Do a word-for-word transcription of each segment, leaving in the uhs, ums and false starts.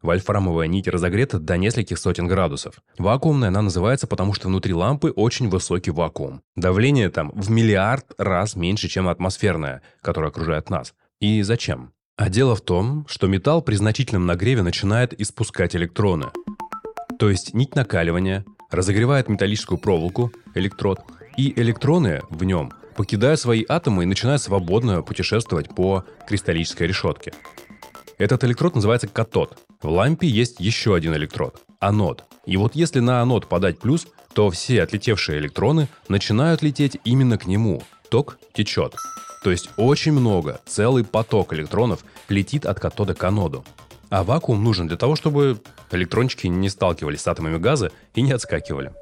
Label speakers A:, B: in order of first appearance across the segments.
A: Вольфрамовая нить разогрета до нескольких сотен градусов. Вакуумная она называется, потому что внутри лампы очень высокий вакуум. Давление там в миллиард раз меньше, чем атмосферное, которое окружает нас. И зачем? А дело в том, что металл при значительном нагреве начинает испускать электроны. То есть нить накаливания разогревает металлическую проволоку, электрод, и электроны в нем покидают свои атомы и начинают свободно путешествовать по кристаллической решетке. Этот электрод называется катод. В лампе есть еще один электрод – анод. И вот если на анод подать плюс, то все отлетевшие электроны начинают лететь именно к нему. Ток течет. То есть очень много, целый поток электронов летит от катода к аноду. А вакуум нужен для того, чтобы электрончики не сталкивались с атомами газа и не отскакивали.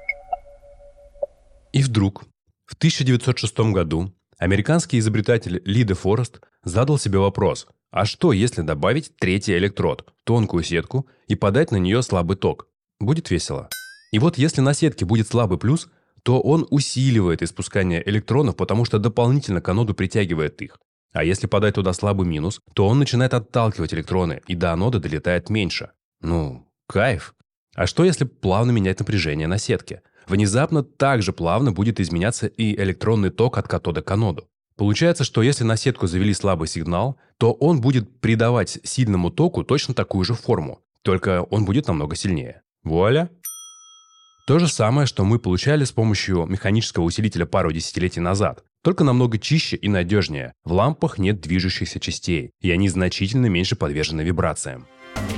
A: И вдруг в тысяча девятьсот шестом году американский изобретатель Ли де Форест задал себе вопрос: а что, если добавить третий электрод, тонкую сетку, и подать на нее слабый ток? Будет весело. И вот если на сетке будет слабый плюс, то он усиливает испускание электронов, потому что дополнительно к аноду притягивает их. А если подать туда слабый минус, то он начинает отталкивать электроны, и до анода долетает меньше. Ну, кайф. А что если плавно менять напряжение на сетке? Внезапно также плавно будет изменяться и электронный ток от катода к аноду. Получается, что если на сетку завели слабый сигнал, то он будет придавать сильному току точно такую же форму, только он будет намного сильнее. Вуаля! То же самое, что мы получали с помощью механического усилителя пару десятилетий назад, только намного чище и надежнее. В лампах нет движущихся частей, и они значительно меньше подвержены вибрациям.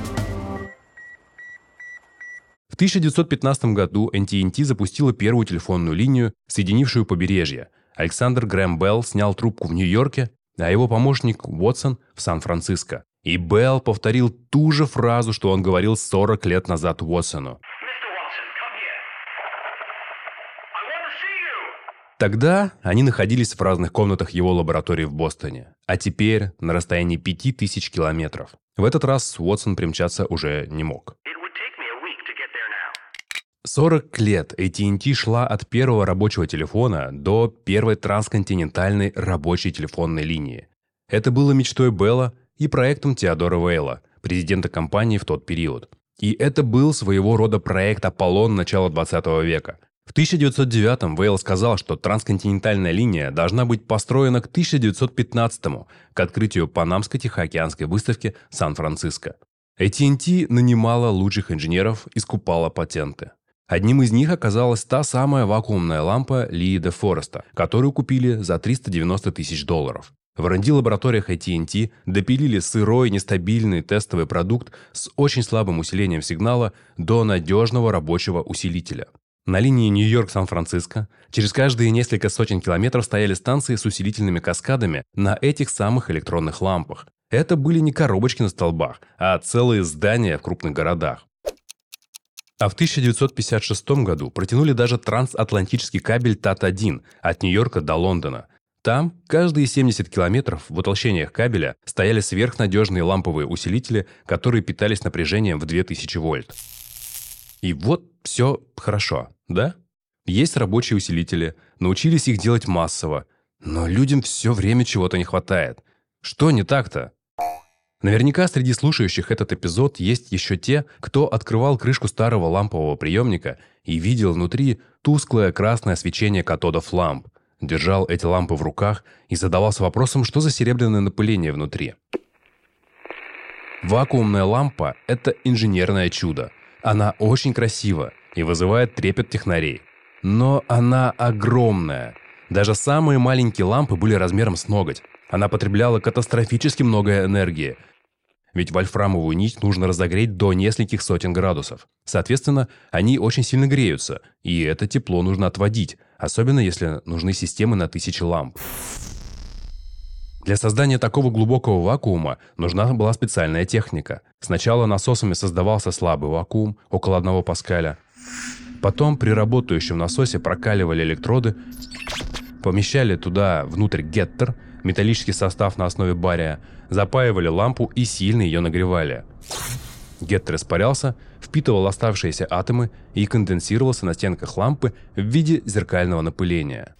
A: В тысяча девятьсот пятнадцатом году эн ти эн ти запустила первую телефонную линию, соединившую побережье. Александр Грэм Белл снял трубку в Нью-Йорке, а его помощник Уотсон в Сан-Франциско. И Белл повторил ту же фразу, что он говорил сорок лет назад Уотсону. Тогда они находились в разных комнатах его лаборатории в Бостоне, а теперь на расстоянии пяти тысяч километров. В этот раз Уотсон примчаться уже не мог. сорок лет эй ти энд ти шла от первого рабочего телефона до первой трансконтинентальной рабочей телефонной линии. Это было мечтой Белла и проектом Теодора Вейла, президента компании в тот период. И это был своего рода проект Аполлон начала двадцатого века. В тысяча девятьсот девятом Вейл сказал, что трансконтинентальная линия должна быть построена к тысяча девятьсот пятнадцатому, к открытию Панамско-Тихоокеанской выставки Сан-Франциско. эй ти энд ти нанимала лучших инженеров и скупала патенты. Одним из них оказалась та самая вакуумная лампа Ли де Фореста, которую купили за триста девяносто тысяч долларов. В эр энд ди-лабораториях эй ти энд ти допилили сырой, нестабильный тестовый продукт с очень слабым усилением сигнала до надежного рабочего усилителя. На линии Нью-Йорк-Сан-Франциско через каждые несколько сотен километров стояли станции с усилительными каскадами на этих самых электронных лампах. Это были не коробочки на столбах, а целые здания в крупных городах. А в тысяча девятьсот пятьдесят шестом году протянули даже трансатлантический кабель Тат один от Нью-Йорка до Лондона. Там каждые семьдесят километров в утолщениях кабеля стояли сверхнадежные ламповые усилители, которые питались напряжением в две тысячи вольт. И вот все хорошо, да? Есть рабочие усилители, научились их делать массово, но людям все время чего-то не хватает. Что не так-то? Наверняка среди слушающих этот эпизод есть еще те, кто открывал крышку старого лампового приемника и видел внутри тусклое красное свечение катодов ламп, держал эти лампы в руках и задавался вопросом, что за серебряное напыление внутри. Вакуумная лампа – это инженерное чудо. Она очень красива и вызывает трепет технарей. Но она огромная. Даже самые маленькие лампы были размером с ноготь. Она потребляла катастрофически много энергии. Ведь вольфрамовую нить нужно разогреть до нескольких сотен градусов. Соответственно, они очень сильно греются, и это тепло нужно отводить, особенно если нужны системы на тысячи ламп. Для создания такого глубокого вакуума нужна была специальная техника. Сначала насосами создавался слабый вакуум, около одного паскаля. Потом при работающем насосе прокаливали электроды, помещали туда внутрь геттер, металлический состав на основе бария, запаивали лампу и сильно ее нагревали. Геттер испарялся, впитывал оставшиеся атомы и конденсировался на стенках лампы в виде зеркального напыления.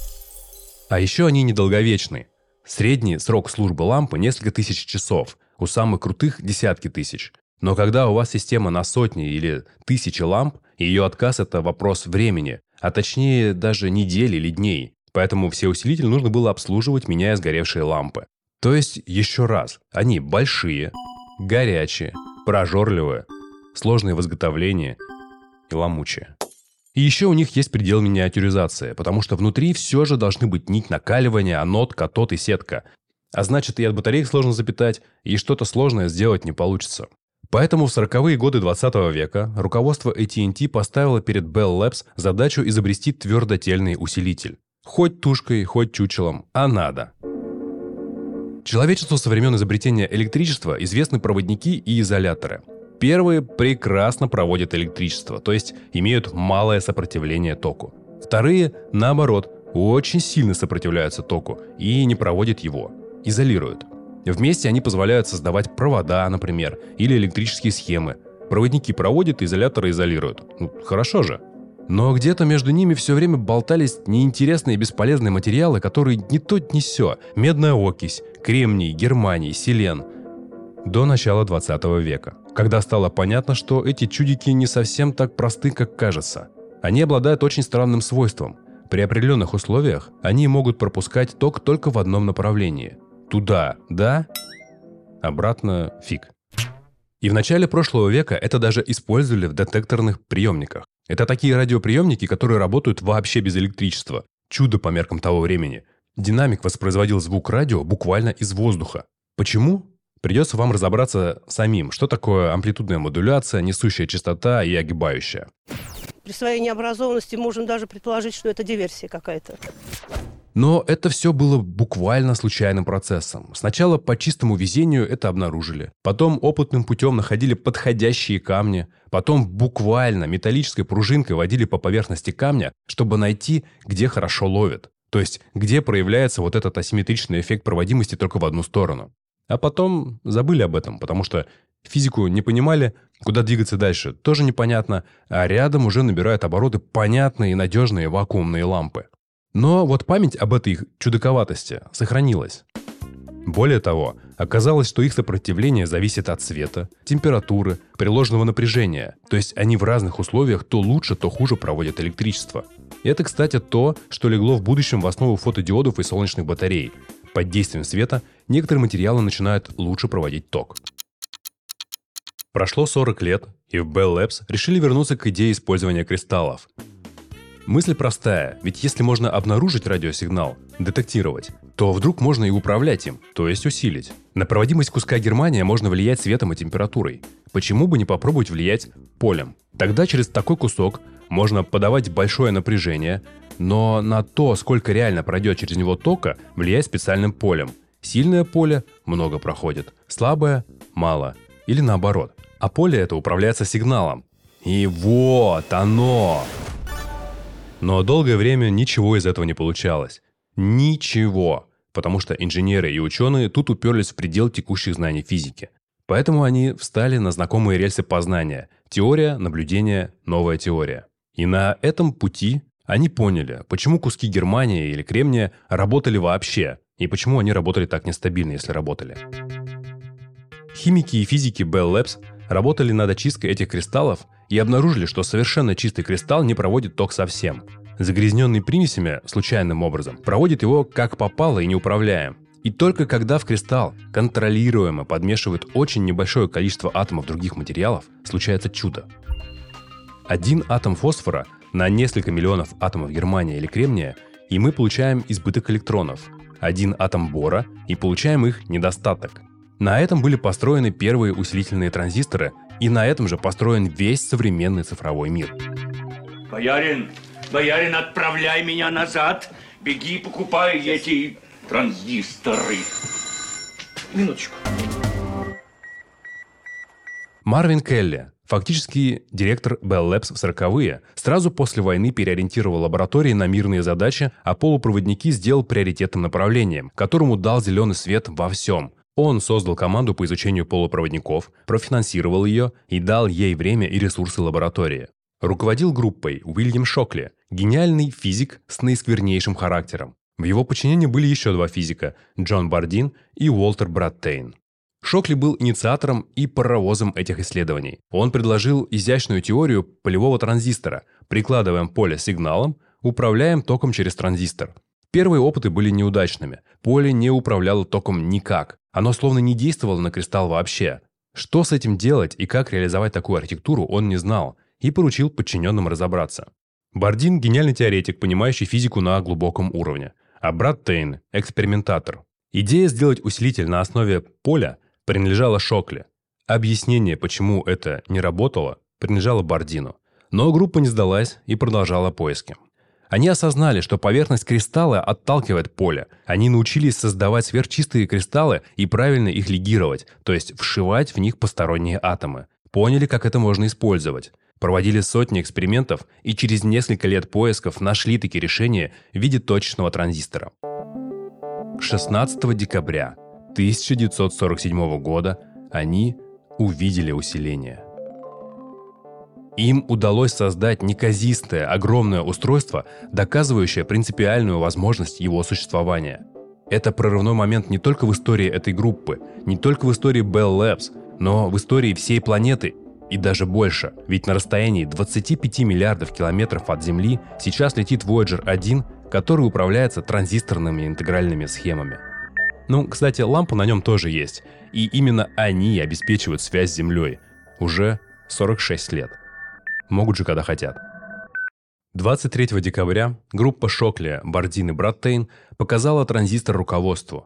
A: А еще они недолговечны. Средний срок службы лампы несколько тысяч часов, у самых крутых десятки тысяч. Но когда у вас система на сотни или тысячи ламп, ее отказ – это вопрос времени, а точнее даже недели или дней. Поэтому все усилители нужно было обслуживать, меняя сгоревшие лампы. То есть, еще раз, они большие, горячие, прожорливые, сложные в изготовлении и ломучие. И еще у них есть предел миниатюризации, потому что внутри все же должны быть нить накаливания, анод, катод и сетка. А значит, и от батареек сложно запитать, и что-то сложное сделать не получится. Поэтому в сороковые годы двадцатого века руководство эй ти энд ти поставило перед Bell Labs задачу изобрести твердотельный усилитель. Хоть тушкой, хоть чучелом, а надо. Человечеству со времен изобретения электричества известны проводники и изоляторы. Первые прекрасно проводят электричество, то есть имеют малое сопротивление току. Вторые, наоборот, очень сильно сопротивляются току и не проводят его, изолируют. Вместе они позволяют создавать провода, например, или электрические схемы. Проводники проводят, изоляторы изолируют. Ну, хорошо же. Но где-то между ними все время болтались неинтересные и бесполезные материалы, которые ни то ни сё. Медная окись, кремний, германий, селен. До начала двадцатого века, когда стало понятно, что эти чудики не совсем так просты, как кажется. Они обладают очень странным свойством. При определенных условиях они могут пропускать ток только в одном направлении. Туда – да, обратно – фиг. И в начале прошлого века это даже использовали в детекторных приемниках. Это такие радиоприемники, которые работают вообще без электричества. Чудо по меркам того времени. Динамик воспроизводил звук радио буквально из воздуха. Почему? Придется вам разобраться самим, что такое амплитудная модуляция, несущая частота и огибающая.
B: При своей необразованности можем даже предположить, что это диверсия какая-то.
A: Но это все было буквально случайным процессом. Сначала по чистому везению это обнаружили. Потом опытным путем находили подходящие камни. Потом буквально металлической пружинкой водили по поверхности камня, чтобы найти, где хорошо ловит. То есть, где проявляется вот этот асимметричный эффект проводимости только в одну сторону. А потом забыли об этом, потому что физику не понимали, куда двигаться дальше тоже непонятно, а рядом уже набирают обороты понятные и надежные вакуумные лампы. Но вот память об этой их чудаковатости сохранилась. Более того, оказалось, что их сопротивление зависит от света, температуры, приложенного напряжения. То есть они в разных условиях то лучше, то хуже проводят электричество. И это, кстати, то, что легло в будущем в основу фотодиодов и солнечных батарей. Под действием света некоторые материалы начинают лучше проводить ток. Прошло сорок лет, и в Bell Labs решили вернуться к идее использования кристаллов. Мысль простая, ведь если можно обнаружить радиосигнал, детектировать, то вдруг можно и управлять им, то есть усилить. На проводимость куска германия можно влиять светом и температурой. Почему бы не попробовать влиять полем? Тогда через такой кусок можно подавать большое напряжение, но на то, сколько реально пройдет через него тока, влиять специальным полем. Сильное поле много проходит, слабое – мало. Или наоборот. А поле это управляется сигналом. И вот оно! Но долгое время ничего из этого не получалось. Ничего. Потому что инженеры и ученые тут уперлись в предел текущих знаний физики. Поэтому они встали на знакомые рельсы познания. Теория, наблюдение, новая теория. И на этом пути они поняли, почему куски германия или кремния работали вообще, и почему они работали так нестабильно, если работали. Химики и физики Bell Labs работали над очисткой этих кристаллов и обнаружили, что совершенно чистый кристалл не проводит ток совсем. Загрязненный примесями, случайным образом, проводит его как попало и не управляем. И только когда в кристалл контролируемо подмешивают очень небольшое количество атомов других материалов, случается чудо. Один атом фосфора на несколько миллионов атомов германия или кремния, и мы получаем избыток электронов. Один атом бора, и получаем их недостаток. На этом были построены первые усилительные транзисторы, и на этом же построен весь современный цифровой мир.
C: Боярин, боярин, отправляй меня назад. Беги, покупай эти транзисторы. Минуточку.
A: Марвин Келли, фактически директор Bell Labs в сороковые, сразу после войны переориентировал лаборатории на мирные задачи, а полупроводники сделал приоритетным направлением, которому дал зеленый свет во всем. Он создал команду по изучению полупроводников, профинансировал ее и дал ей время и ресурсы лаборатории. Руководил группой Уильям Шокли, гениальный физик с наисквернейшим характером. В его подчинении были еще два физика – Джон Бардин и Уолтер Братейн. Шокли был инициатором и паровозом этих исследований. Он предложил изящную теорию полевого транзистора. Прикладываем поле сигналом, управляем током через транзистор. Первые опыты были неудачными. Поле не управляло током никак. Оно словно не действовало на кристалл вообще. Что с этим делать и как реализовать такую архитектуру, он не знал и поручил подчиненным разобраться. Бардин – гениальный теоретик, понимающий физику на глубоком уровне. А Брадтейн – экспериментатор. Идея сделать усилитель на основе поля принадлежала Шокли. Объяснение, почему это не работало, принадлежало Бардину. Но группа не сдалась и продолжала поиски. Они осознали, что поверхность кристалла отталкивает поле. Они научились создавать сверхчистые кристаллы и правильно их лигировать, то есть вшивать в них посторонние атомы. Поняли, как это можно использовать. Проводили сотни экспериментов и через несколько лет поисков нашли такие решения в виде точечного транзистора. шестнадцатого декабря тысяча девятьсот сорок седьмого года они увидели усиление. Им удалось создать неказистое, огромное устройство, доказывающее принципиальную возможность его существования. Это прорывной момент не только в истории этой группы, не только в истории Bell Labs, но в истории всей планеты и даже больше. Ведь на расстоянии двадцати пяти миллиардов километров от Земли сейчас летит Voyager один, который управляется транзисторными интегральными схемами. Ну, кстати, лампа на нем тоже есть, и именно они обеспечивают связь с Землей уже сорок шесть лет. Могут же, когда хотят. двадцать третьего декабря группа Шокли, Бардин и Брадтейн показала транзистор руководству.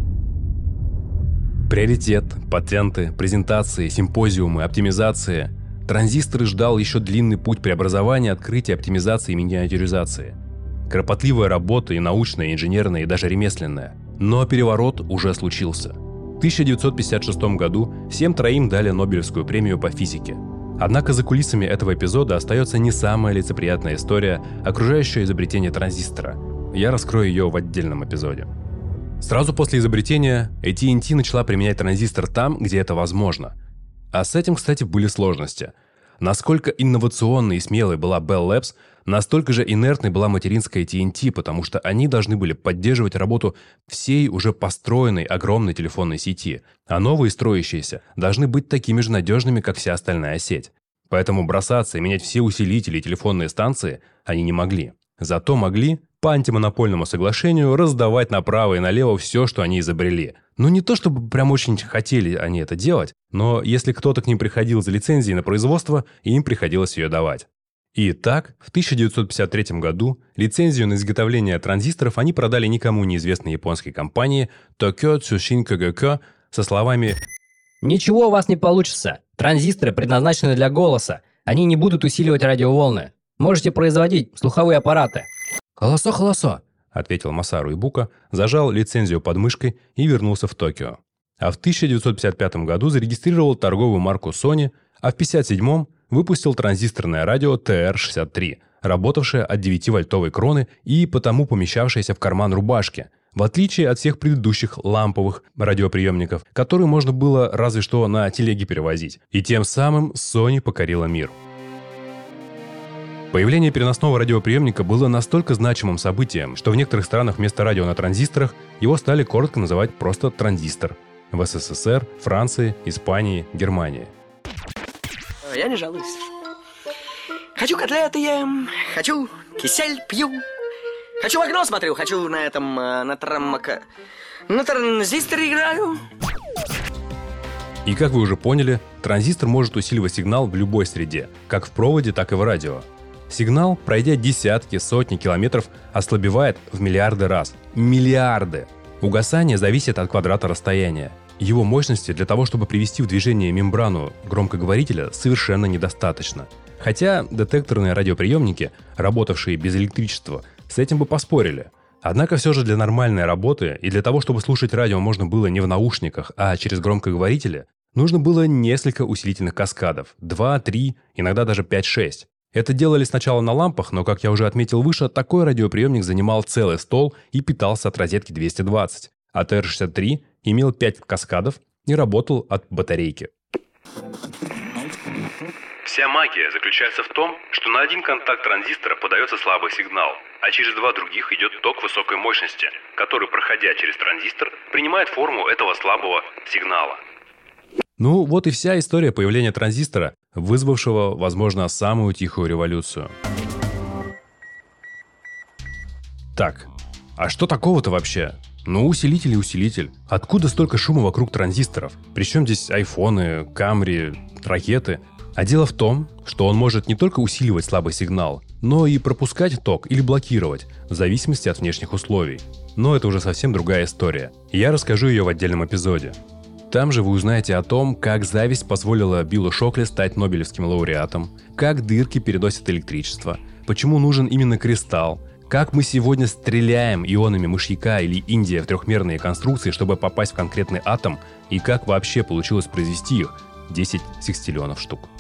A: Приоритет, патенты, презентации, симпозиумы, оптимизации. Транзисторы ждал еще длинный путь преобразования, открытия, оптимизации и миниатюризации. Кропотливая работа и научная, и инженерная, и даже ремесленная. Но переворот уже случился. В тысяча девятьсот пятьдесят шестом году всем троим дали Нобелевскую премию по физике. Однако за кулисами этого эпизода остается не самая лицеприятная история, окружающая изобретение транзистора. Я раскрою ее в отдельном эпизоде. Сразу после изобретения эй ти энд ти начала применять транзистор там, где это возможно. А с этим, кстати, были сложности. Насколько инновационной и смелой была Bell Labs, настолько же инертной была материнская эй ти энд ти, потому что они должны были поддерживать работу всей уже построенной огромной телефонной сети, а новые строящиеся должны быть такими же надежными, как вся остальная сеть. Поэтому бросаться и менять все усилители и телефонные станции они не могли. Зато могли по антимонопольному соглашению раздавать направо и налево все, что они изобрели. Ну не то чтобы прям очень хотели они это делать, но если кто-то к ним приходил за лицензией на производство, им приходилось ее давать. И так, в тысяча девятьсот пятьдесят третьем году лицензию на изготовление транзисторов они продали никому неизвестной японской компании Tokyo Tsushin Kogyo со словами
D: «Ничего у вас не получится. Транзисторы предназначены для голоса. Они не будут усиливать радиоволны. Можете производить слуховые аппараты».
A: «Холосо-холосо», — ответил Масару Ибука, зажал лицензию под мышкой и вернулся в Токио. А в тысяча девятьсот пятьдесят пятом году зарегистрировал торговую марку Sony, а в пятьдесят седьмом выпустил транзисторное радио Ти Эр шестьдесят три, работавшее от девятивольтовой кроны и потому помещавшееся в карман рубашки, в отличие от всех предыдущих ламповых радиоприемников, которые можно было разве что на телеге перевозить. И тем самым Sony покорила мир. Появление переносного радиоприемника было настолько значимым событием, что в некоторых странах вместо радио на транзисторах его стали коротко называть просто транзистор. В эс эс эс эр, Франции, Испании, Германии.
E: Я не жалуюсь. Хочу котлеты ем, хочу кисель пью, хочу в окно смотрю, хочу на этом, на траммака, на транзисторе играю.
A: И как вы уже поняли, транзистор может усиливать сигнал в любой среде, как в проводе, так и в радио. Сигнал, пройдя десятки, сотни километров, ослабевает в миллиарды раз. Миллиарды! Угасание зависит от квадрата расстояния. Его мощности для того, чтобы привести в движение мембрану громкоговорителя, совершенно недостаточно. Хотя детекторные радиоприемники, работавшие без электричества, с этим бы поспорили. Однако все же для нормальной работы и для того, чтобы слушать радио можно было не в наушниках, а через громкоговорители, нужно было несколько усилительных каскадов. два, три, иногда даже пять-шесть. Это делали сначала на лампах, но, как я уже отметил выше, такой радиоприемник занимал целый стол и питался от розетки двести двадцать. А Ти Эр шестьдесят три имел пять каскадов и работал от батарейки. Вся магия заключается в том, что на один контакт транзистора подается слабый сигнал, а через два других идет ток высокой мощности, который, проходя через транзистор, принимает форму этого слабого сигнала. Ну, вот и вся история появления транзистора, вызвавшего, возможно, самую тихую революцию. Так, а что такого-то вообще? Ну, усилитель и усилитель. Откуда столько шума вокруг транзисторов? Причем здесь айфоны, Камри, ракеты? А дело в том, что он может не только усиливать слабый сигнал, но и пропускать ток или блокировать, в зависимости от внешних условий. Но это уже совсем другая история. Я расскажу ее в отдельном эпизоде. Там же вы узнаете о том, как зависть позволила Биллу Шокли стать Нобелевским лауреатом, как дырки переносят электричество, почему нужен именно кристалл, как мы сегодня стреляем ионами мышьяка или индия в трехмерные конструкции, чтобы попасть в конкретный атом, и как вообще получилось произвести их десять секстиллионов штук.